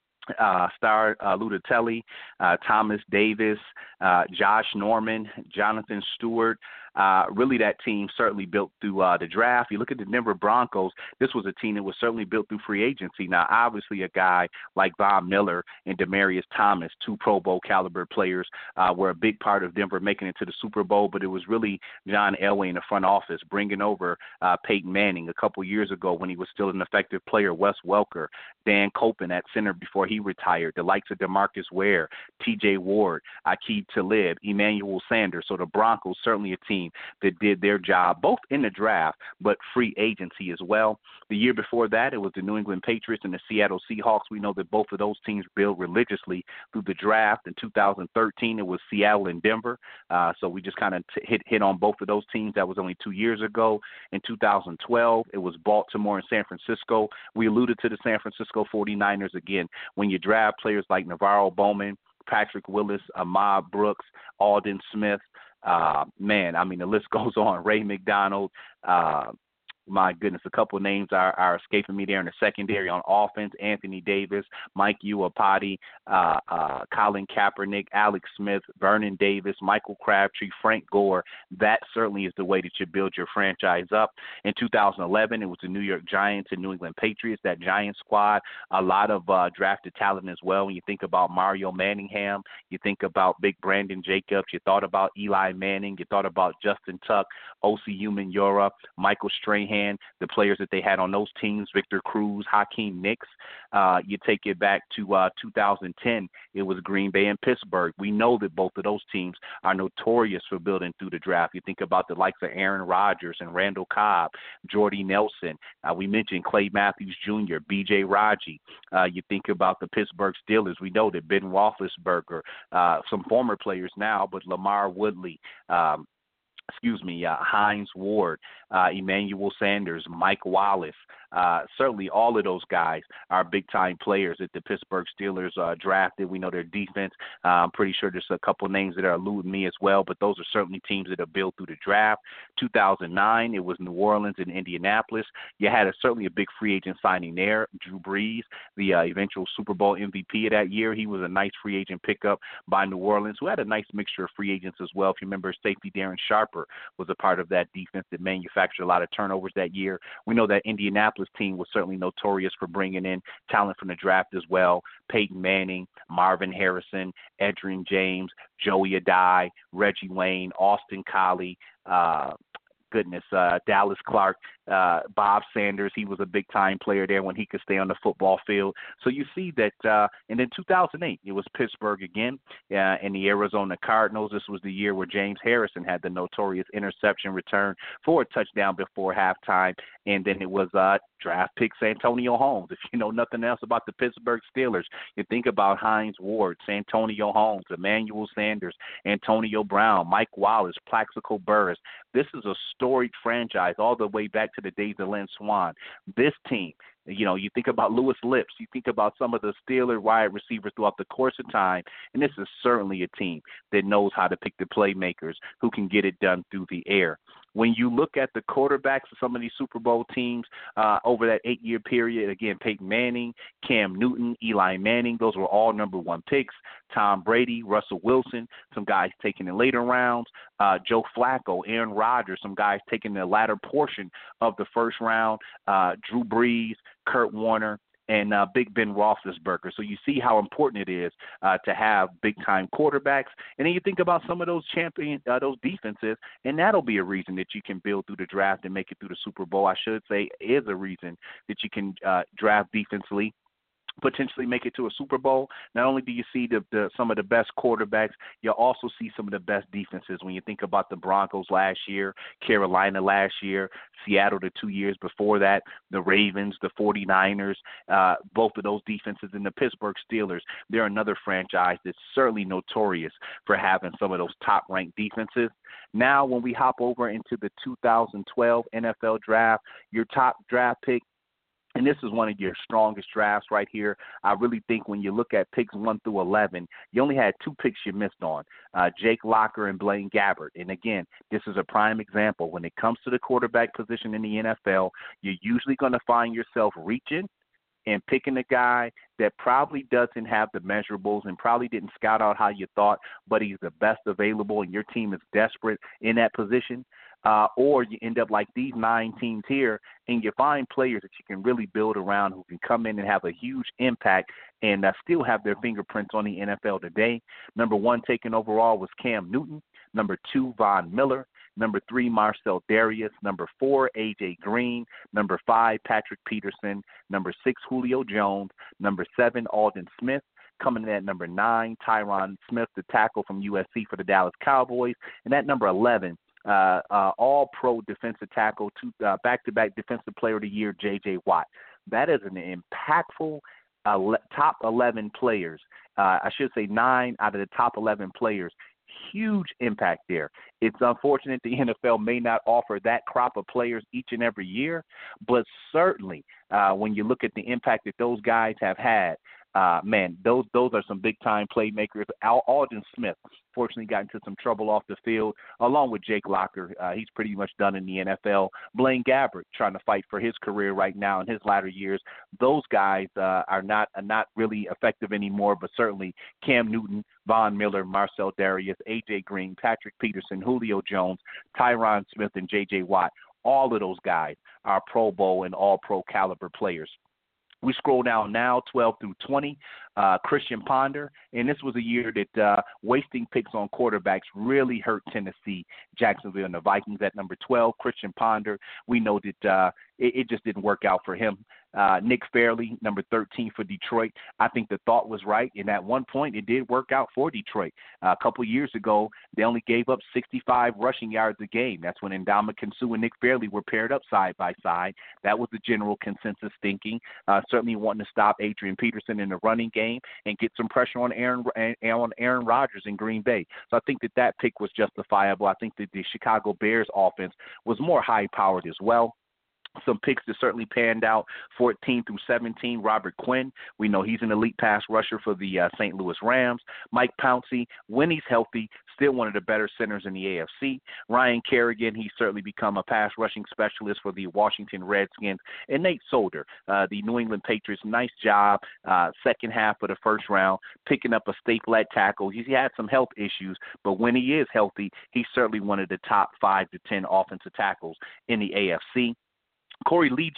uh, Star uh, Lutatelli, uh, Thomas Davis, uh, Josh Norman, Jonathan Stewart. Uh, really, that team certainly built through uh, the draft. You look at the Denver Broncos, this was a team that was certainly built through free agency. Now, obviously, a guy like Von Miller and Demaryius Thomas, two Pro Bowl caliber players, uh, were a big part of Denver making it to the Super Bowl, but it was really John Elway in the front office bringing over uh, Peyton Manning a couple years ago when he was still an effective player, Wes Welker, Dan Copen at center before he retired, the likes of DeMarcus Ware, T J Ward, Aqib Talib, Emmanuel Sanders. So the Broncos, certainly a team that did their job, both in the draft, but free agency as well. The year before that, it was the New England Patriots and the Seattle Seahawks. We know that both of those teams built religiously through the draft. In two thousand thirteen, it was Seattle and Denver. Uh, so we just kind of t- hit, hit on both of those teams. That was only two years ago. In two thousand twelve, it was Baltimore and San Francisco. We alluded to the San Francisco forty-niners again. When you draft players like Navarro Bowman, Patrick Willis, Ahmad Brooks, Aldon Smith, Uh, man, I mean, the list goes on. Ray McDonald, uh, my goodness, a couple of names are, are escaping me there in the secondary. On offense, Anthony Davis, Mike Iupati, uh, uh, Colin Kaepernick, Alex Smith, Vernon Davis, Michael Crabtree, Frank Gore. That certainly is the way that you build your franchise up. In two thousand eleven, it was the New York Giants and New England Patriots, that Giants squad. A lot of uh, drafted talent as well. When you think about Mario Manningham, you think about Big Brandon Jacobs, you thought about Eli Manning, you thought about Justin Tuck, Osi Umenyiora, Michael Strahan, the players that they had on those teams, Victor Cruz, Hakeem Nicks. Uh, you take it back to uh, two thousand ten, it was Green Bay and Pittsburgh. We know that both of those teams are notorious for building through the draft. You think about the likes of Aaron Rodgers and Randall Cobb, Jordy Nelson. Uh, we mentioned Clay Matthews Junior, B J Raji. Uh, you think about the Pittsburgh Steelers. We know that Ben Roethlisberger, uh, some former players now, but Lamar Woodley, um, excuse me, uh, Hines Ward, uh, Emmanuel Sanders, Mike Wallace. Uh, certainly all of those guys are big-time players that the Pittsburgh Steelers uh, drafted. We know their defense. Uh, I'm pretty sure there's a couple names that are eluding me as well, but those are certainly teams that are built through the draft. two thousand nine, it was New Orleans and Indianapolis. You had a, certainly a big free agent signing there. Drew Brees, the uh, eventual Super Bowl M V P of that year. He was a nice free agent pickup by New Orleans, who had a nice mixture of free agents as well. If you remember, safety Darren Sharper was a part of that defense that manufactured a lot of turnovers that year. We know that Indianapolis team was certainly notorious for bringing in talent from the draft as well. Peyton Manning, Marvin Harrison, Edgerrin James, Joey Adai, Reggie Wayne, Austin Collie, uh, goodness, uh, Dallas Clark, uh, Bob Sanders, he was a big-time player there when he could stay on the football field. So you see that, uh, and in two thousand eight, it was Pittsburgh again, uh, and the Arizona Cardinals. This was the year where James Harrison had the notorious interception return for a touchdown before halftime, and then it was uh, draft pick Santonio Holmes. If you know nothing else about the Pittsburgh Steelers, you think about Hines Ward, Santonio Holmes, Emmanuel Sanders, Antonio Brown, Mike Wallace, Plaxico Burress. This is a storied franchise all the way back to the days of Lynn Swann. This team, you know, you think about Lewis Lips, you think about some of the Steeler wide receivers throughout the course of time, and this is certainly a team that knows how to pick the playmakers who can get it done through the air. When you look at the quarterbacks of some of these Super Bowl teams uh, over that eight-year period, again, Peyton Manning, Cam Newton, Eli Manning, those were all number one picks. Tom Brady, Russell Wilson, some guys taken in later rounds. Uh, Joe Flacco, Aaron Rodgers, some guys taken in the latter portion of the first round. Uh, Drew Brees, Kurt Warner, and uh, Big Ben Roethlisberger. So you see how important it is uh, to have big-time quarterbacks. And then you think about some of those champion, uh, those defenses, and that'll be a reason that you can build through the draft and make it through the Super Bowl. I should say is a reason that you can uh, draft defensively, potentially make it to a Super Bowl. Not only do you see the, the some of the best quarterbacks, you'll also see some of the best defenses. When you think about the Broncos last year, Carolina last year, Seattle the two years before that, the Ravens, the 49ers, uh, both of those defenses, and the Pittsburgh Steelers, they're another franchise that's certainly notorious for having some of those top-ranked defenses. Now, when we hop over into the two thousand twelve N F L Draft, your top draft pick, and this is one of your strongest drafts right here. I really think when you look at picks one through eleven, you only had two picks you missed on, uh, Jake Locker and Blaine Gabbert. And, again, this is a prime example. When it comes to the quarterback position in the N F L, you're usually going to find yourself reaching and picking a guy that probably doesn't have the measurables and probably didn't scout out how you thought, but he's the best available and your team is desperate in that position. Uh, or you end up like these nine teams here, and you find players that you can really build around who can come in and have a huge impact and uh, still have their fingerprints on the N F L today. Number one taken overall was Cam Newton. Number two, Von Miller. Number three, Marcel Darius. Number four, A J Green. Number five, Patrick Peterson. Number six, Julio Jones. Number seven, Aldon Smith. Coming in at number nine, Tyron Smith, the tackle from U S C for the Dallas Cowboys. And at number eleven, Uh, uh, all-pro defensive tackle, two, uh, back-to-back defensive player of the year, J J Watt. That is an impactful uh, top eleven players. Uh, I should say nine out of the top eleven players. Huge impact there. It's unfortunate the N F L may not offer that crop of players each and every year, but certainly uh, when you look at the impact that those guys have had, Uh, man, those those are some big-time playmakers. Al- Aldon Smith, fortunately, got into some trouble off the field, along with Jake Locker. Uh, he's pretty much done in the N F L. Blaine Gabbert trying to fight for his career right now in his latter years. Those guys uh, are not are not really effective anymore, but certainly Cam Newton, Von Miller, Marcel Darius, A J Green, Patrick Peterson, Julio Jones, Tyron Smith, and J J Watt. All of those guys are Pro Bowl and all-pro caliber players. We scroll down now, twelve through twenty, uh, Christian Ponder, and this was a year that uh, wasting picks on quarterbacks really hurt Tennessee, Jacksonville, and the Vikings. At number twelve, Christian Ponder, we know that uh, it, it just didn't work out for him. Uh, Nick Fairley, number thirteen for Detroit. I think the thought was right, and at one point it did work out for Detroit. Uh, a couple years ago, they only gave up sixty-five rushing yards a game. That's when Ndamukong Suh and Nick Fairley were paired up side by side. That was the general consensus thinking. Uh, certainly wanting to stop Adrian Peterson in the running game and get some pressure on Aaron on Aaron Rodgers in Green Bay. So I think that that pick was justifiable. I think that the Chicago Bears offense was more high-powered as well. Some picks that certainly panned out, fourteen through seventeen, Robert Quinn. We know he's an elite pass rusher for the uh, Saint Louis Rams. Mike Pouncey, when he's healthy, still one of the better centers in the A F C. Ryan Kerrigan, he's certainly become a pass rushing specialist for the Washington Redskins. And Nate Solder, uh, the New England Patriots, nice job, uh, second half of the first round, picking up a staple at tackle. He's had some health issues, but when he is healthy, he's certainly one of the top five to ten offensive tackles in the A F C. Corey Liuget,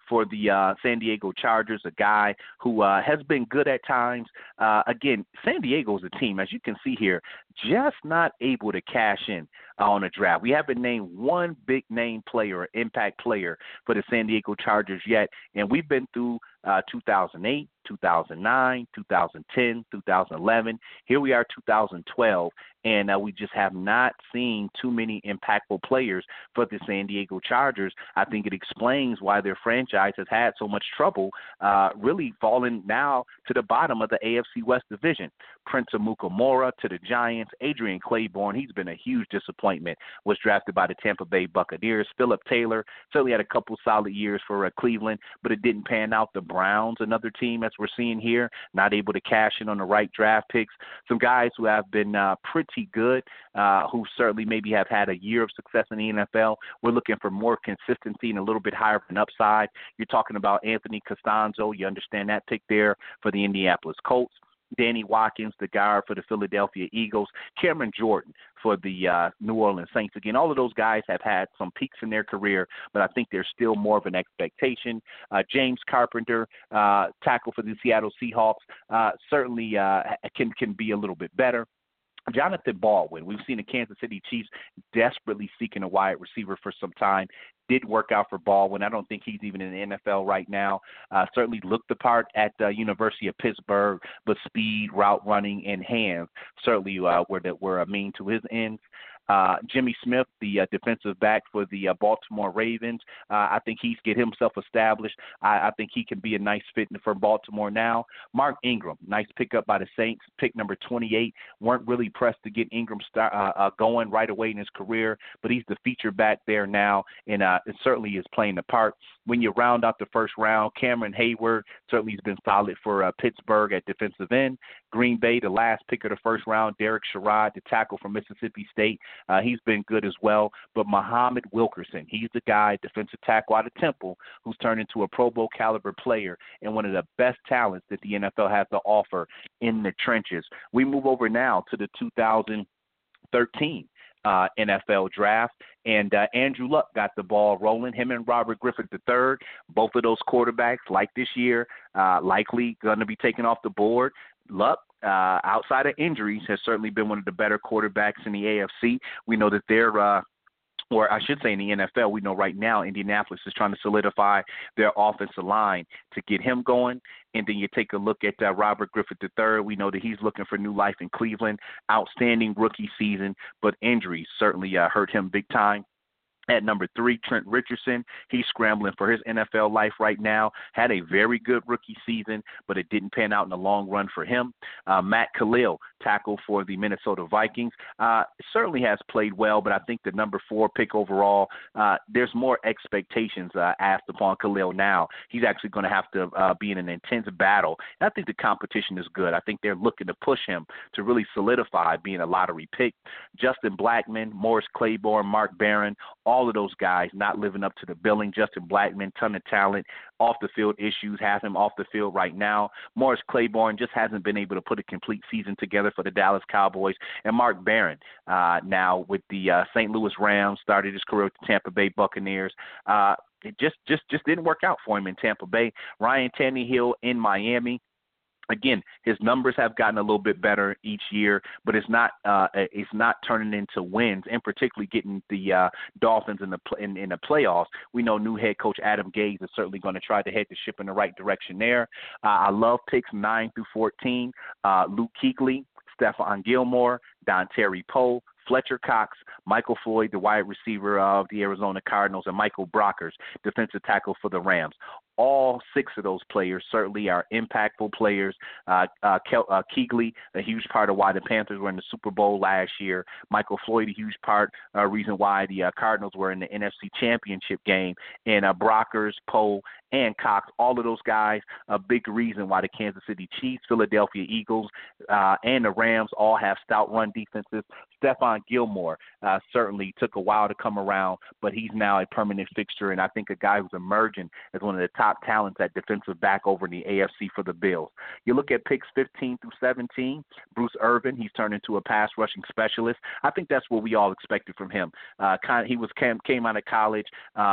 for the uh, San Diego Chargers, a guy who uh, has been good at times. Uh, again, San Diego is a team, as you can see here, just not able to cash in uh, on a draft. We haven't named one big-name player or impact player for the San Diego Chargers yet, and we've been through uh, two thousand eight, two thousand nine, two thousand ten, two thousand eleven. Here we are, two thousand twelve, and uh, we just have not seen too many impactful players for the San Diego Chargers. I think it explains why their franchise has had so much trouble, uh, really falling now to the bottom of the A F C West division. Prince Amukamara to the Giants. Adrian Claiborne, he's been a huge disappointment, was drafted by the Tampa Bay Buccaneers. Philip Taylor certainly had a couple solid years for uh, Cleveland, but it didn't pan out. The Browns, another team, as we're seeing here, not able to cash in on the right draft picks. Some guys who have been uh, pretty good, uh, who certainly maybe have had a year of success in the N F L. We're looking for more consistency and a little bit higher of an upside. You're talking about Anthony Costanzo. You understand that pick there for the Indianapolis Colts. Danny Watkins, the guard for the Philadelphia Eagles. Cameron Jordan for the uh, New Orleans Saints. Again, all of those guys have had some peaks in their career, but I think there's still more of an expectation. Uh, James Carpenter, uh, tackle for the Seattle Seahawks, uh, certainly uh, can can be a little bit better. Jonathan Baldwin, we've seen the Kansas City Chiefs desperately seeking a wide receiver for some time. Did work out for Baldwin. I don't think he's even in the N F L right now. Uh, certainly looked the part at the uh, University of Pittsburgh, but speed, route running, and hands certainly uh, were that were a mean to his ends. Uh, Jimmy Smith, the uh, defensive back for the uh, Baltimore Ravens, uh, I think he's get himself established. I, I think he can be a nice fit for Baltimore now. Mark Ingram, nice pickup by the Saints, pick number twenty-eight. Weren't really pressed to get Ingram start, uh, uh, going right away in his career, but he's the feature back there now, and uh, it certainly is playing the part. When you round out the first round, Cameron Hayward certainly has been solid for uh, Pittsburgh at defensive end. Green Bay, the last pick of the first round, Derek Sherrod, the tackle from Mississippi State. Uh, he's been good as well. But Muhammad Wilkerson, he's the guy, defensive tackle out of Temple, who's turned into a Pro Bowl caliber player and one of the best talents that the N F L has to offer in the trenches. We move over now to the two thousand thirteen Uh, N F L draft, and uh, Andrew Luck got the ball rolling. Him and Robert Griffin the third, both of those quarterbacks, like this year, uh, likely going to be taken off the board. Luck, uh, outside of injuries, has certainly been one of the better quarterbacks in the A F C. We know that they're uh, or I should say in the N F L, we know right now Indianapolis is trying to solidify their offensive line to get him going. And then you take a look at uh, Robert Griffin the third. We know that he's looking for new life in Cleveland. Outstanding rookie season, but injuries certainly uh, hurt him big time. At number three, Trent Richardson. He's scrambling for his N F L life right now. Had a very good rookie season, but it didn't pan out in the long run for him. Uh, Matt Khalil, tackle for the Minnesota Vikings, uh, certainly has played well, but I think the number four pick overall, uh, there's more expectations uh, asked upon Khalil now. He's actually going to have to uh, be in an intense battle. And I think the competition is good. I think they're looking to push him to really solidify being a lottery pick. Justin Blackmon, Morris Claiborne, Mark Barron, all All of those guys not living up to the billing. Justin Blackmon, ton of talent, off the field issues, have him off the field right now. Morris Claiborne just hasn't been able to put a complete season together for the Dallas Cowboys. And Mark Barron, uh, now with the uh, Saint Louis Rams, started his career with the Tampa Bay Buccaneers. Uh, it just, just, just didn't work out for him in Tampa Bay. Ryan Tannehill in Miami. Again, his numbers have gotten a little bit better each year, but it's not uh, it's not turning into wins, and particularly getting the uh, Dolphins in the in, in the playoffs. We know new head coach Adam Gase is certainly going to try to head the ship in the right direction there. Uh, I love picks nine through fourteen. Uh, Luke Kuechly, Stephon Gilmore, Don Terry Poe, Fletcher Cox, Michael Floyd, the wide receiver of the Arizona Cardinals, and Michael Brockers, defensive tackle for the Rams. All six of those players certainly are impactful players. Uh, uh, Kel- uh, Kuechly, a huge part of why the Panthers were in the Super Bowl last year. Michael Floyd, a huge part, uh, reason why the uh, Cardinals were in the N F C Championship game. And uh, Brockers, Poe, and Cox, all of those guys, a big reason why the Kansas City Chiefs, Philadelphia Eagles, uh, and the Rams all have stout run defenses. Stephon Gilmore uh, certainly took a while to come around, but he's now a permanent fixture, and I think a guy who's emerging as one of the top talents at defensive back over in the A F C for the Bills. You look at picks fifteen through seventeen, Bruce Irvin, he's turned into a pass rushing specialist. I think that's what we all expected from him. Uh, kind of, he was came, came out of college, uh,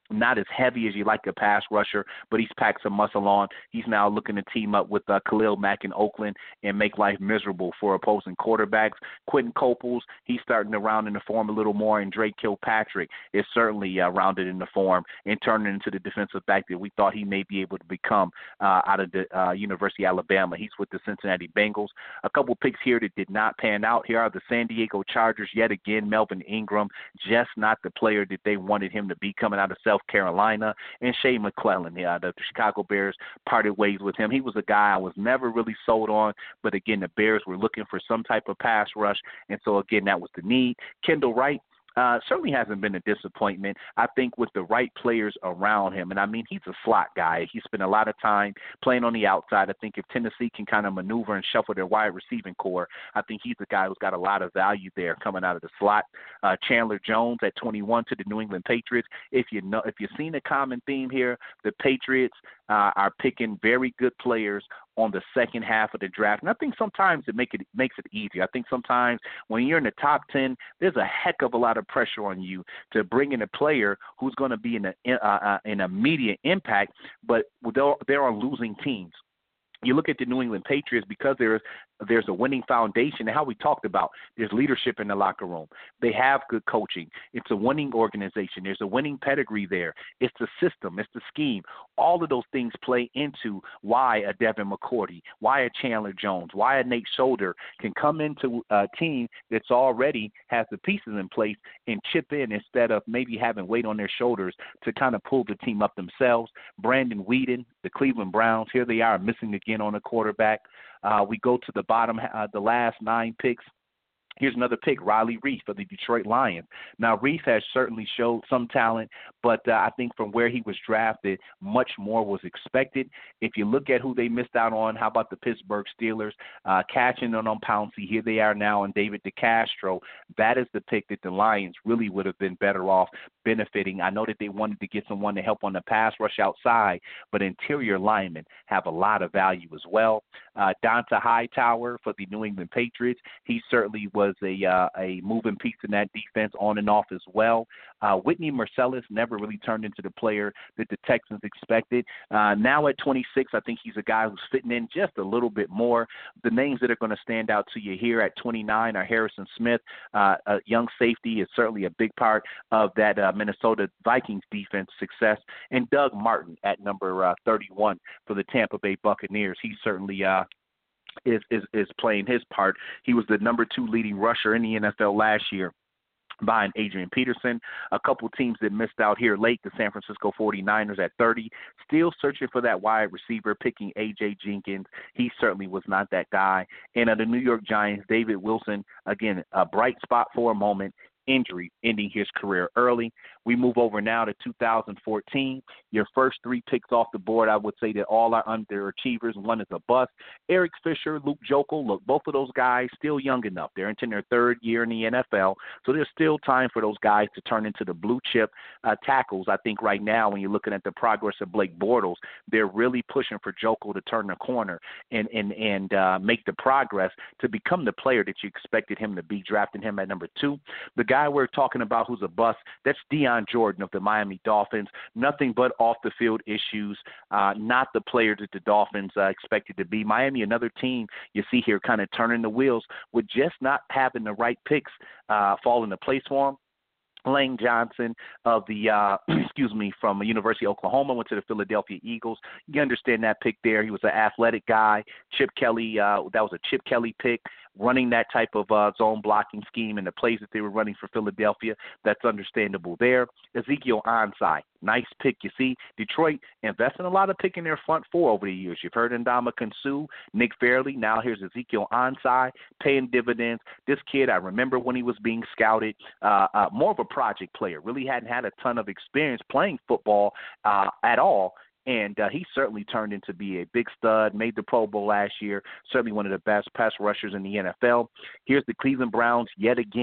not as heavy as you like a pass rusher, but he's packed some muscle on. He's now looking to team up with uh, Khalil Mack in Oakland and make life miserable for opposing quarterbacks. Quentin Coples, he's starting to round in the form a little more, and Drake Kilpatrick is certainly uh, rounded in the form and turning into the defensive back that we thought he may be able to become uh, out of the uh, University of Alabama. He's with the Cincinnati Bengals. A couple picks here that did not pan out. Here are the San Diego Chargers yet again. Melvin Ingram, just not the player that they wanted him to be coming out of South Carolina. And Shea McClellan, yeah, the Chicago Bears parted ways with him. He was a guy I was never really sold on, but again, the Bears were looking for some type of pass rush, and so again, that was the need. Kendall Wright, Uh, certainly hasn't been a disappointment, I think, with the right players around him. And, I mean, he's a slot guy. He spent a lot of time playing on the outside. I think if Tennessee can kind of maneuver and shuffle their wide receiving core, I think he's a guy who's got a lot of value there coming out of the slot. Uh, Chandler Jones at twenty-one to the New England Patriots. If, you know, if you've seen a common theme here, the Patriots uh, are picking very good players on the second half of the draft. And I think sometimes it, make it makes it easier. I think sometimes when you're in the top ten, there's a heck of a lot of pressure on you to bring in a player who's going to be in a, uh, an immediate impact, but they're, they're on losing teams. You look at the New England Patriots, because there's there's a winning foundation, and how we talked about there's leadership in the locker room. They have good coaching. It's a winning organization. There's a winning pedigree there. It's the system. It's the scheme. All of those things play into why a Devin McCourty, why a Chandler Jones, why a Nate Solder can come into a team that's already has the pieces in place and chip in instead of maybe having weight on their shoulders to kind of pull the team up themselves. Brandon Weeden, the Cleveland Browns, here they are missing again on a quarterback. Uh, we go to the bottom, uh, the last nine picks. Here's another pick, Riley Reef of the Detroit Lions. Now, Reef has certainly showed some talent, but uh, I think from where he was drafted, much more was expected. If you look at who they missed out on, how about the Pittsburgh Steelers? Uh, catching on on Pouncey, here they are now, and David DeCastro. That is the pick that the Lions really would have been better off benefiting. I know that they wanted to get someone to help on the pass rush outside, but interior linemen have a lot of value as well. Uh, Donta Hightower for the New England Patriots, he certainly was a uh, a moving piece in that defense on and off as well. Uh, Whitney Marcellus never really turned into the player that the Texans expected. Uh, now at twenty-six, I think he's a guy who's fitting in just a little bit more. The names that are going to stand out to you here at twenty-nine are Harrison Smith. Uh, a young safety is certainly a big part of that uh, Minnesota Vikings defense success. And Doug Martin at number uh, thirty-one for the Tampa Bay Buccaneers. He certainly uh, is, is is playing his part. He was the number two leading rusher in the N F L last year, behind Adrian Peterson. A couple teams that missed out here late, the San Francisco forty-niners at thirty, still searching for that wide receiver, picking A J Jenkins. He certainly was not that guy. And uh, the New York Giants, David Wilson, again, a bright spot for a moment. Injury ending his career early. We move over now to two thousand fourteen. Your first three picks off the board, I would say that all are underachievers. One is a bust. Eric Fisher, Luke Joeckel, look, both of those guys still young enough. They're into their third year in the N F L, so there's still time for those guys to turn into the blue chip uh, tackles. I think right now when you're looking at the progress of Blake Bortles, they're really pushing for Joeckel to turn the corner and and, and uh, make the progress to become the player that you expected him to be, drafting him at number two. The guy we're talking about who's a bust, that's Deion Jordan of the Miami Dolphins. Nothing but off-the-field issues, uh, not the player that the Dolphins uh, expected to be. Miami, another team you see here kind of turning the wheels with just not having the right picks uh, fall into place for them. Lane Johnson of the, uh, excuse me, from the University of Oklahoma, went to the Philadelphia Eagles. You understand that pick there. He was an athletic guy. Chip Kelly, uh, that was a Chip Kelly pick, running that type of uh, zone blocking scheme and the plays that they were running for Philadelphia. That's understandable there. Ezekiel Ansah, nice pick. You see, Detroit investing a lot of pick in their front four over the years. You've heard Ndamukong Suh, Nick Fairley. Now here's Ezekiel Ansah paying dividends. This kid, I remember when he was being scouted, uh, uh, more of a project player, really hadn't had a ton of experience playing football uh, at all. And uh, he certainly turned into be a big stud, made the Pro Bowl last year, certainly one of the best pass rushers in the N F L. Here's the Cleveland Browns yet again.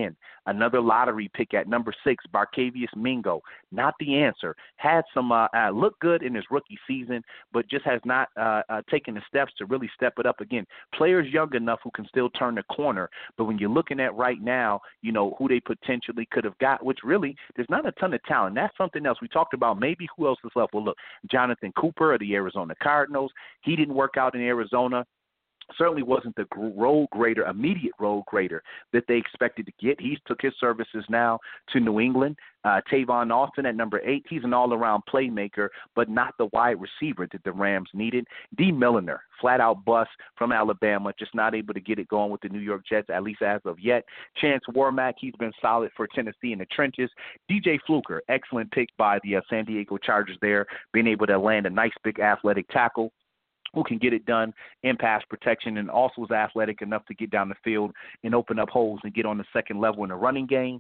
Another lottery pick at number six, Barkevious Mingo, not the answer. Had some uh, uh, looked good in his rookie season, but just has not uh, uh, taken the steps to really step it up again. Players young enough who can still turn the corner, but when you're looking at right now, you know, who they potentially could have got, which really, there's not a ton of talent. That's something else. We talked about maybe who else is left. Well, look, Jonathan Cooper of the Arizona Cardinals, he didn't work out in Arizona. Certainly wasn't the role grader, immediate role grader that they expected to get. He took his services now to New England. Uh, Tavon Austin at number eight, he's an all-around playmaker, but not the wide receiver that the Rams needed. D. Milliner, flat-out bust from Alabama, just not able to get it going with the New York Jets, at least as of yet. Chance Warmack, he's been solid for Tennessee in the trenches. D J Fluker, excellent pick by the uh, San Diego Chargers there, being able to land a nice big athletic tackle who can get it done in pass protection and also is athletic enough to get down the field and open up holes and get on the second level in the running game.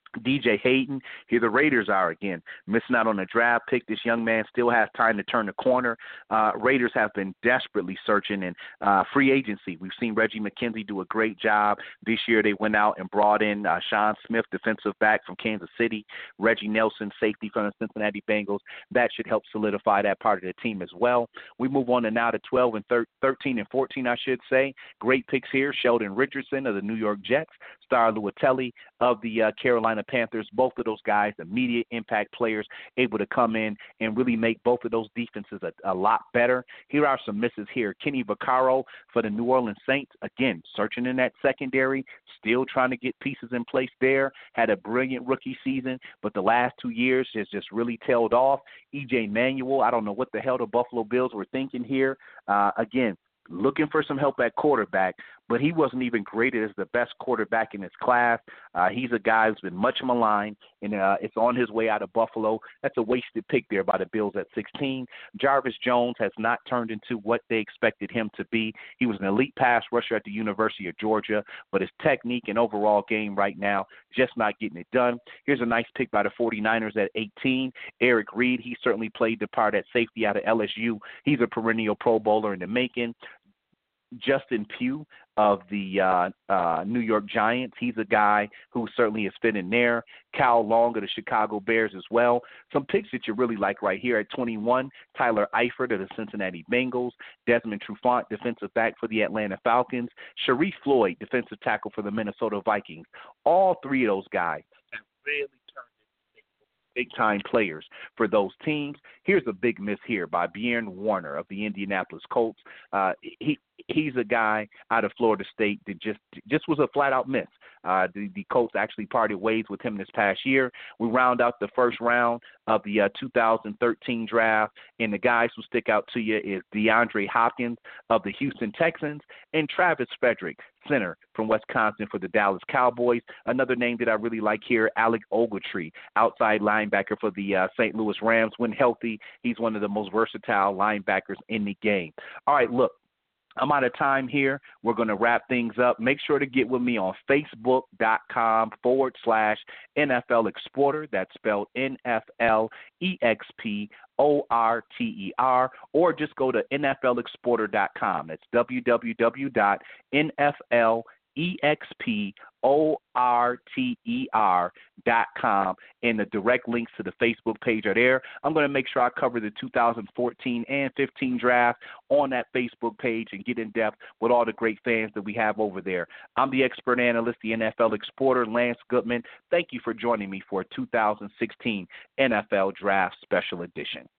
D J Hayden, here the Raiders are again, missing out on a draft pick. This young man still has time to turn the corner. Uh, Raiders have been desperately searching in uh, free agency. We've seen Reggie McKenzie do a great job. This year they went out and brought in uh, Sean Smith, defensive back from Kansas City, Reggie Nelson, safety from the Cincinnati Bengals. That should help solidify that part of the team as well. We move on to now to twelve and thirteen and fourteen, I should say. Great picks here. Sheldon Richardson of the New York Jets, Star Luatelli of the uh, Carolina Panthers. Both of those guys, immediate impact players, able to come in and really make both of those defenses a, a lot better. Here are some misses here. Kenny Vaccaro for the New Orleans Saints, again, searching in that secondary, still trying to get pieces in place there. Had a brilliant rookie season, but the last two years has just really tailed off. E J Manuel, I don't know what the hell the Buffalo Bills were thinking here. Uh, again, looking for some help at quarterback, but he wasn't even graded as the best quarterback in his class. Uh, he's a guy who's been much maligned, and uh, it's on his way out of Buffalo. That's a wasted pick there by the Bills at sixteen. Jarvis Jones has not turned into what they expected him to be. He was an elite pass rusher at the University of Georgia, but his technique and overall game right now, just not getting it done. Here's a nice pick by the 49ers at eighteen. Eric Reed, he certainly played the part at safety out of L S U. He's a perennial Pro Bowler in the making. Justin Pugh of the uh, uh, New York Giants. He's a guy who certainly is fitting there. Cal Long of the Chicago Bears as well. Some picks that you really like right here at twenty-one, Tyler Eifert of the Cincinnati Bengals, Desmond Trufant, defensive back for the Atlanta Falcons, Sharif Floyd, defensive tackle for the Minnesota Vikings. All three of those guys have really turned big-time players for those teams. Here's a big miss here by Bjorn Warner of the Indianapolis Colts. Uh, he he's a guy out of Florida State that just just was a flat-out miss. Uh, the, the Colts actually parted ways with him this past year. We round out the first round of the uh, two thousand thirteen draft, and the guys who stick out to you is DeAndre Hopkins of the Houston Texans and Travis Frederick, center from Wisconsin for the Dallas Cowboys. Another name that I really like here, Alec Ogletree, outside linebacker for the uh, Saint Louis Rams. When healthy, he's one of the most versatile linebackers in the game. All right, look. I'm out of time here. We're going to wrap things up. Make sure to get with me on Facebook.com forward slash NFL Exporter. That's spelled N F L E X P O R T E R, or just go to N F L Exporter dot com. That's w w w dot N F L E X P O R T E R dot com, and the direct links to the Facebook page are there. I'm going to make sure I cover the two thousand fourteen and fifteen draft on that Facebook page and get in depth with all the great fans that we have over there. I'm the expert analyst, the N F L Exporter, Lance Goodman. Thank you for joining me for a two thousand sixteen N F L Draft Special Edition.